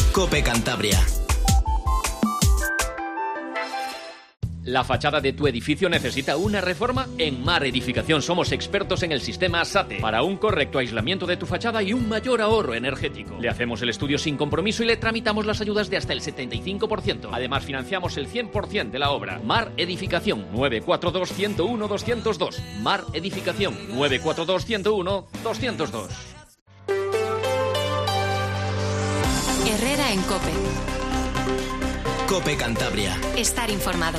COPE Cantabria. ¿La fachada de tu edificio necesita una reforma? En Mar Edificación somos expertos en el sistema SATE para un correcto aislamiento de tu fachada y un mayor ahorro energético. Le hacemos el estudio sin compromiso y le tramitamos las ayudas de hasta el 75%. Además, financiamos el 100% de la obra. Mar Edificación, 942-101-202. Mar Edificación, 942-101-202. Herrera en COPE. COPE Cantabria. Estar informado.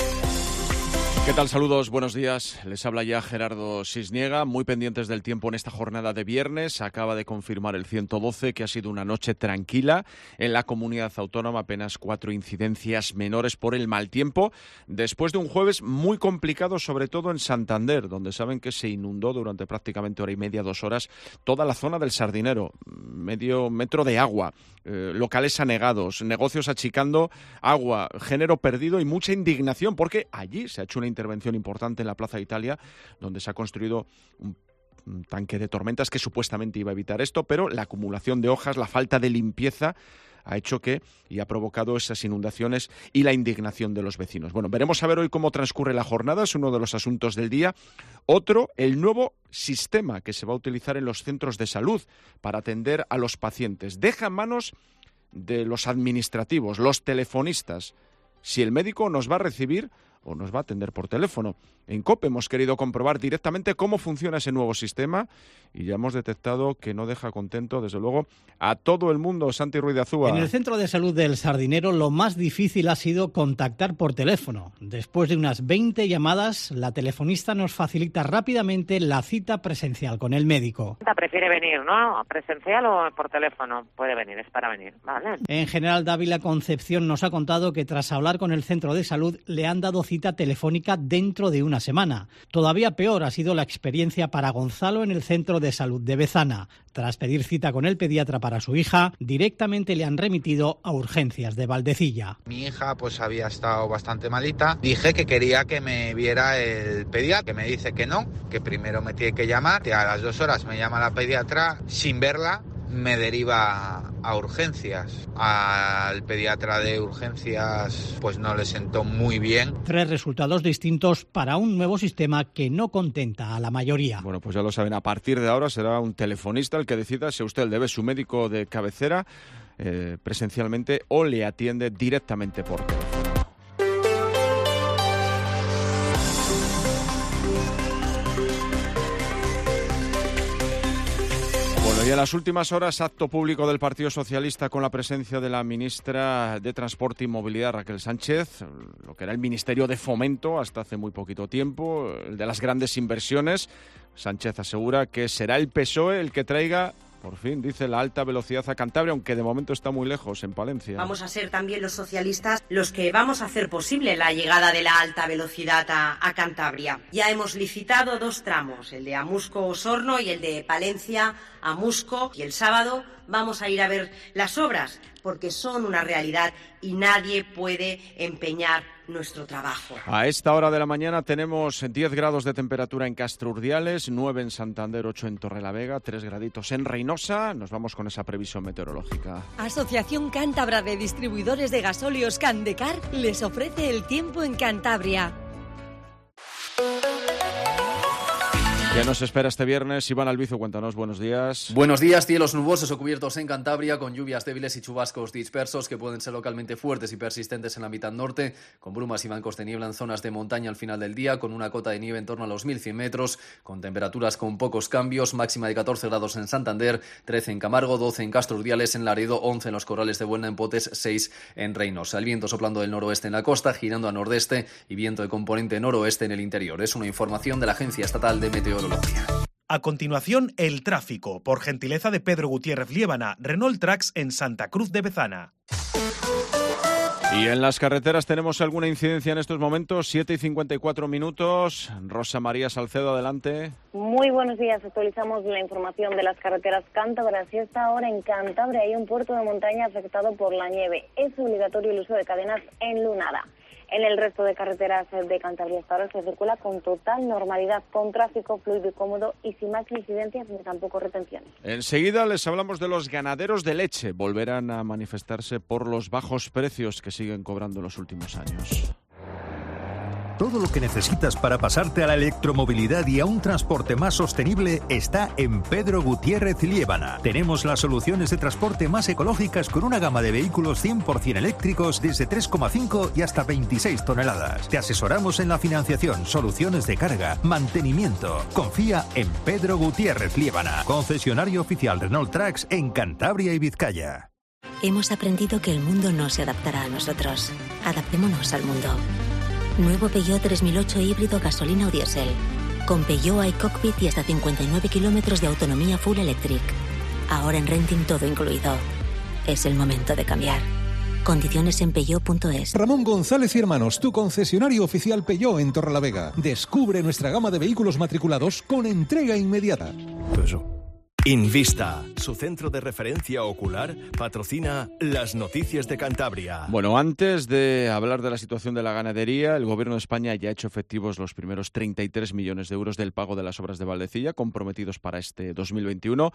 ¿Qué tal? Saludos, buenos días. Les habla ya Gerardo Sisniega, muy pendientes del tiempo en esta jornada de viernes. Acaba de confirmar el 112 que ha sido una noche tranquila en la comunidad autónoma, apenas 4 incidencias menores por el mal tiempo, después de un jueves muy complicado, sobre todo en Santander, donde saben que se inundó durante prácticamente hora y media, 2 horas, toda la zona del Sardinero, medio metro de agua, locales anegados, negocios achicando agua, género perdido y mucha indignación, porque allí se ha hecho una intervención importante en la Plaza de Italia, donde se ha construido un tanque de tormentas que supuestamente iba a evitar esto, pero la acumulación de hojas, la falta de limpieza ha hecho y ha provocado esas inundaciones y la indignación de los vecinos. Bueno, veremos a ver hoy cómo transcurre la jornada, es uno de los asuntos del día. Otro, el nuevo sistema que se va a utilizar en los centros de salud para atender a los pacientes. Deja en manos de los administrativos, los telefonistas, si el médico nos va a recibir o nos va a atender por teléfono. En COPE hemos querido comprobar directamente cómo funciona ese nuevo sistema y ya hemos detectado que no deja contento, desde luego, a todo el mundo. Santi Ruiz de Azúa. En el Centro de Salud del Sardinero lo más difícil ha sido contactar por teléfono. Después de unas 20 llamadas, la telefonista nos facilita rápidamente la cita presencial con el médico. Prefiere venir, ¿no? ¿Presencial o por teléfono? Puede venir, es para venir, ¿vale? En General Dávila Concepción nos ha contado que tras hablar con el Centro de Salud le han dado cita telefónica dentro de una semana. Todavía peor ha sido la experiencia para Gonzalo en el Centro de Salud de Bezana. Tras pedir cita con el pediatra para su hija, directamente le han remitido a urgencias de Valdecilla. Mi hija pues había estado bastante malita. Dije que quería que me viera el pediatra, que me dice que no, que primero me tiene que llamar. A las 2 horas me llama la pediatra, sin verla me deriva a urgencias. Al pediatra de urgencias pues no le sentó muy bien. 3 resultados distintos para un nuevo sistema que no contenta a la mayoría. Bueno, pues ya lo saben, a partir de ahora será un telefonista el que decida si usted le ve su médico de cabecera presencialmente o le atiende directamente por teléfono. Y en las últimas horas, acto público del Partido Socialista con la presencia de la ministra de Transporte y Movilidad, Raquel Sánchez, lo que era el Ministerio de Fomento hasta hace muy poquito tiempo, el de las grandes inversiones. Sánchez asegura que será el PSOE el que traiga, por fin, dice, la alta velocidad a Cantabria, aunque de momento está muy lejos, en Palencia. Vamos a ser también los socialistas los que vamos a hacer posible la llegada de la alta velocidad a Cantabria. Ya hemos licitado 2 tramos, el de Amusco-Osorno y el de Palencia-Amusco, y el sábado vamos a ir a ver las obras, porque son una realidad y nadie puede empeñar nuestro trabajo. A esta hora de la mañana tenemos 10 grados de temperatura en Castro Urdiales, 9 en Santander, 8 en Torrelavega, 3 graditos en Reynosa. Nos vamos con esa previsión meteorológica. Asociación Cántabra de Distribuidores de Gasóleos Candecar les ofrece el tiempo en Cantabria. ¿Qué nos espera este viernes? Iván Albizu, cuéntanos, buenos días. Buenos días, cielos nubosos o cubiertos en Cantabria, con lluvias débiles y chubascos dispersos que pueden ser localmente fuertes y persistentes en la mitad norte, con brumas y bancos de niebla en zonas de montaña al final del día, con una cota de nieve en torno a los 1.100 metros, con temperaturas con pocos cambios, máxima de 14 grados en Santander, 13 en Camargo, 12 en Castro Urdiales, en Laredo, 11 en los Corrales de Buelna, en Potes, 6 en Reynosa. El viento soplando del noroeste en la costa, girando a nordeste y viento de componente noroeste en el interior. Es una información de la Agencia Estatal de Meteorología. A continuación, el tráfico, por gentileza de Pedro Gutiérrez Liébana, Renault Trax en Santa Cruz de Bezana. Y en las carreteras tenemos alguna incidencia en estos momentos, 7:54 minutos. Rosa María Salcedo, adelante. Muy buenos días, actualizamos la información de las carreteras cántabras y esta hora en Cantabria hay un puerto de montaña afectado por la nieve. Es obligatorio el uso de cadenas enlunadas. En el resto de carreteras de Cantabria hasta ahora se circula con total normalidad, con tráfico fluido y cómodo y sin más incidencias ni tampoco retenciones. Enseguida les hablamos de los ganaderos de leche. Volverán a manifestarse por los bajos precios que siguen cobrando en los últimos años. Todo lo que necesitas para pasarte a la electromovilidad y a un transporte más sostenible está en Pedro Gutiérrez Liébana. Tenemos las soluciones de transporte más ecológicas con una gama de vehículos 100% eléctricos desde 3,5 y hasta 26 toneladas. Te asesoramos en la financiación, soluciones de carga, mantenimiento. Confía en Pedro Gutiérrez Liébana, concesionario oficial Renault Trucks en Cantabria y Vizcaya. Hemos aprendido que el mundo no se adaptará a nosotros. Adaptémonos al mundo. Nuevo Peugeot 3008 híbrido gasolina o diésel. Con Peugeot iCockpit y hasta 59 kilómetros de autonomía full electric. Ahora en renting todo incluido. Es el momento de cambiar. Condiciones en Peugeot.es. Ramón González y Hermanos, tu concesionario oficial Peugeot en Torrelavega. Descubre nuestra gama de vehículos matriculados con entrega inmediata. Invista, su centro de referencia ocular, patrocina las noticias de Cantabria. Bueno, antes de hablar de la situación de la ganadería, el Gobierno de España ya ha hecho efectivos los primeros 33 millones de euros del pago de las obras de Valdecilla, comprometidos para este 2021.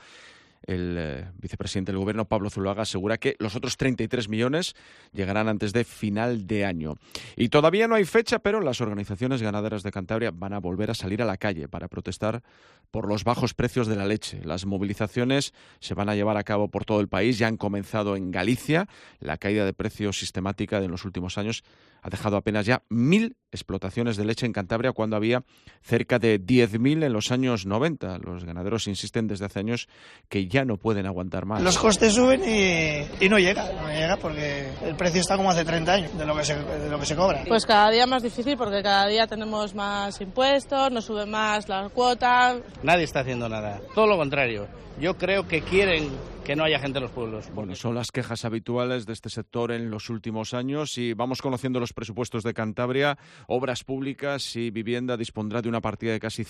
El vicepresidente del Gobierno, Pablo Zuloaga, asegura que los otros 33 millones llegarán antes de final de año. Y todavía no hay fecha, pero las organizaciones ganaderas de Cantabria van a volver a salir a la calle para protestar por los bajos precios de la leche. Las movilizaciones se van a llevar a cabo por todo el país, ya han comenzado en Galicia. La caída de precios sistemática de los últimos años ha dejado apenas ya 1.000 explotaciones de leche en Cantabria cuando había cerca de 10.000 en los años 90. Los ganaderos insisten desde hace años que ya no pueden aguantar más. Los costes suben y no llega porque el precio está como hace 30 años de lo que se cobra. Pues cada día más difícil porque cada día tenemos más impuestos, nos suben más las cuotas. Nadie está haciendo nada, todo lo contrario. Yo creo que quieren que no haya gente en los pueblos. Bueno, son las quejas habituales de este sector en los últimos años y vamos conociendo los presupuestos de Cantabria. Obras Públicas y Vivienda dispondrá de una partida de casi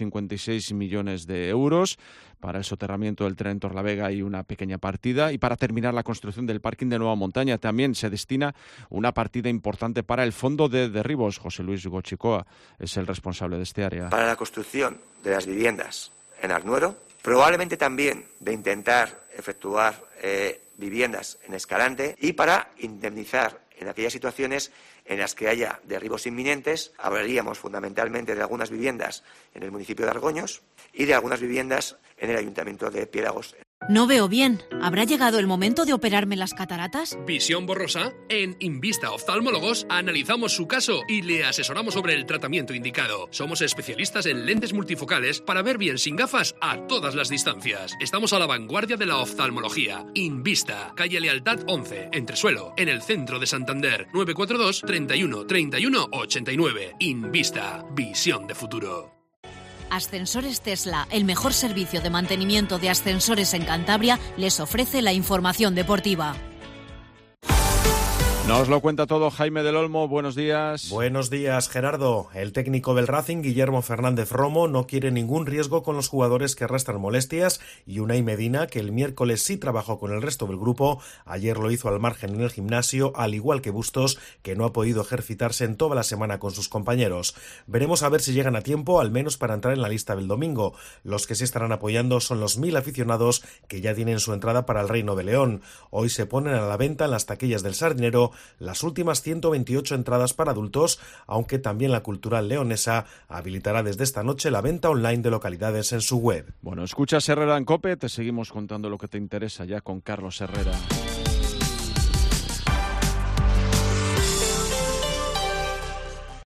156 millones de euros. Para el soterramiento del tren Torrelavega hay una pequeña partida y para terminar la construcción del parking de Nueva Montaña también se destina una partida importante para el Fondo de Derribos. José Luis Gochicoa es el responsable de este área. Para la construcción de las viviendas en Arnuero, probablemente también de intentar efectuar viviendas en Escalante y para indemnizar en aquellas situaciones en las que haya derribos inminentes. Hablaríamos fundamentalmente de algunas viviendas en el municipio de Argoños y de algunas viviendas en el ayuntamiento de Piélagos. No veo bien. ¿Habrá llegado el momento de operarme las cataratas? ¿Visión borrosa? En Invista Oftalmólogos analizamos su caso y le asesoramos sobre el tratamiento indicado. Somos especialistas en lentes multifocales para ver bien sin gafas a todas las distancias. Estamos a la vanguardia de la oftalmología. Invista, calle Lealtad 11, Entresuelo, en el centro de Santander. 942 31 31 89. Invista, visión de futuro. Ascensores Tesla, el mejor servicio de mantenimiento de ascensores en Cantabria, les ofrece la información deportiva. Nos lo cuenta todo Jaime del Olmo, buenos días. Buenos días, Gerardo. El técnico del Racing, Guillermo Fernández Romo, no quiere ningún riesgo con los jugadores que arrastran molestias y Unai Medina, que el miércoles sí trabajó con el resto del grupo, ayer lo hizo al margen en el gimnasio, al igual que Bustos, que no ha podido ejercitarse en toda la semana con sus compañeros. Veremos a ver si llegan a tiempo, al menos para entrar en la lista del domingo. Los que se estarán apoyando son los 1.000 aficionados que ya tienen su entrada para el Reino de León. Hoy se ponen a la venta en las taquillas del Sardinero las últimas 128 entradas para adultos, aunque también la Cultural Leonesa habilitará desde esta noche la venta online de localidades en su web. Bueno, escuchas Herrera en COPE, te seguimos contando lo que te interesa ya con Carlos Herrera.